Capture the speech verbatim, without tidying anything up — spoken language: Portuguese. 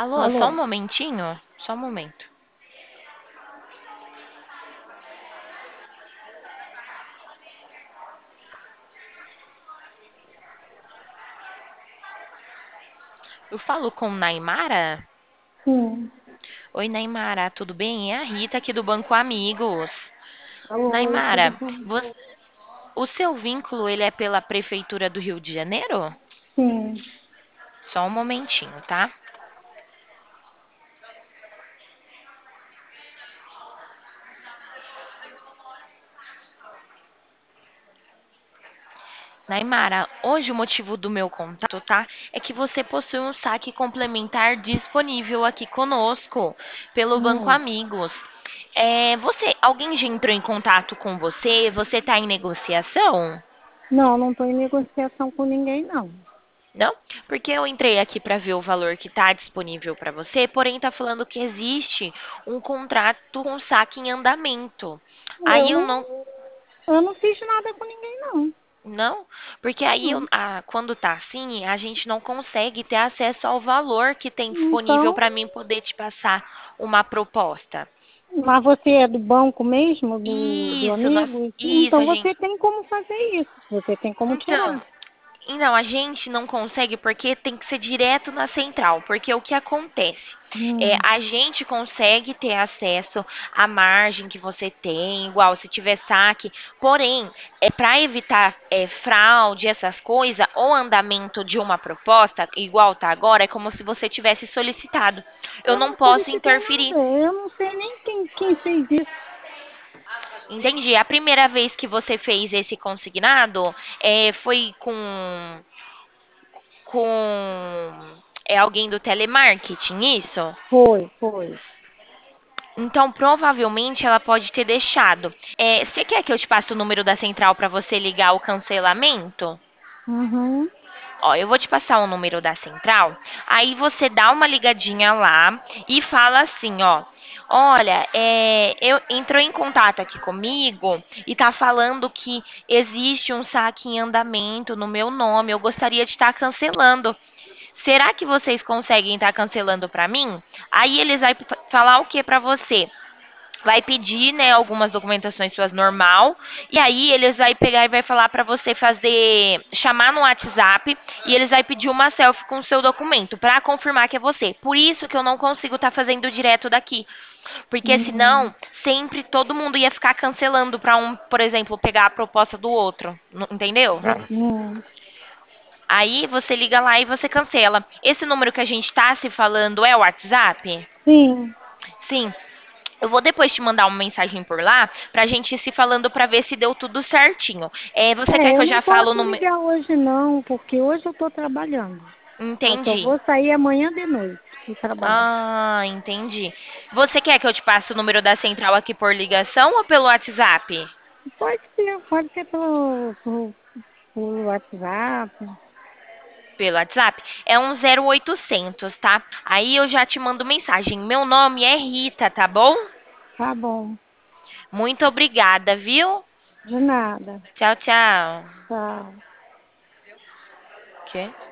Alô, só um Alô? momentinho? Só um momento. Eu falo com Naimara? Sim. Oi, Naimara, tudo bem? É a Rita aqui do Banco Amigos. Oi, tudo Naimara, bom? você- o seu vínculo ele é pela Prefeitura do Rio de Janeiro? Sim. Só um momentinho, tá? Naimara, hoje o motivo do meu contato, tá? É que você possui um saque complementar disponível aqui conosco, pelo Banco Hum. Amigos. É, você, alguém já entrou em contato com você? Você está em negociação? Não, não estou em negociação com ninguém, não. Não? Porque eu entrei aqui para ver o valor que está disponível para você, porém está falando que existe um contrato com saque em andamento. Eu Aí eu não, não. eu não fiz nada com ninguém, não. Não, porque aí eu- Hum. a- quando tá assim, a gente não consegue ter acesso ao valor que tem disponível Então, para mim poder te passar uma proposta. mas você é do banco mesmo, do, do Isso, nós, amigo? isso, Então a gente. você tem como fazer isso. Você tem como Então, tirar. Não, a gente não consegue porque tem que ser direto na central. Porque o que acontece? É, Hum. a gente consegue ter acesso à margem que você tem, igual se tiver saque. Porém, é para evitar é, fraude, essas coisas, o andamento de uma proposta, igual tá agora, é como se você tivesse solicitado. Eu Eu não não posso solicitei interferir. nada. Eu não sei nem quem, quem fez isso. Entendi. A primeira vez que você fez esse consignado é, foi com com é alguém do telemarketing, isso? Foi, foi. Então, provavelmente ela pode ter deixado. É, você quer que eu te passe o número da central para você ligar o cancelamento? Uhum. Ó, eu vou te passar o número da central. Aí você dá uma ligadinha lá e fala assim, ó. Olha, é, eu entrou em contato aqui comigo e tá falando que existe um saque em andamento no meu nome. Eu gostaria de estar cancelando. Será que vocês conseguem estar cancelando para mim? Aí eles vai p- falar o que para você? Vai pedir, né, algumas documentações suas normal, e aí eles vai pegar e vai falar para você fazer, chamar no WhatsApp, e eles vai pedir uma selfie com o seu documento para confirmar que é você. Por isso que eu não consigo estar fazendo direto daqui, porque Hum. senão sempre todo mundo ia ficar cancelando para um, por exemplo, pegar a proposta do outro, não- entendeu? Hum. Aí você liga lá e você cancela. Esse número que a gente tá se falando é o WhatsApp? Sim. Sim. Eu vou depois te mandar uma mensagem por lá pra gente ir se falando pra ver se deu tudo certinho. É, você quer É, que eu eu não já falo posso no. ligar hoje não, porque hoje eu estou trabalhando. Eu só Entendi. vou sair amanhã de noite do trabalho. Ah, entendi. Você quer que eu te passe o número da central aqui por ligação ou pelo WhatsApp? Pode ser, pode ser pelo, pelo, pelo WhatsApp. Pelo WhatsApp? É um zero oitocentos, tá? Aí eu já te mando mensagem. Meu nome é Rita, tá bom? Tá bom, Muito obrigada, viu? de nada. Tchau, tchau. Tchau. Quê?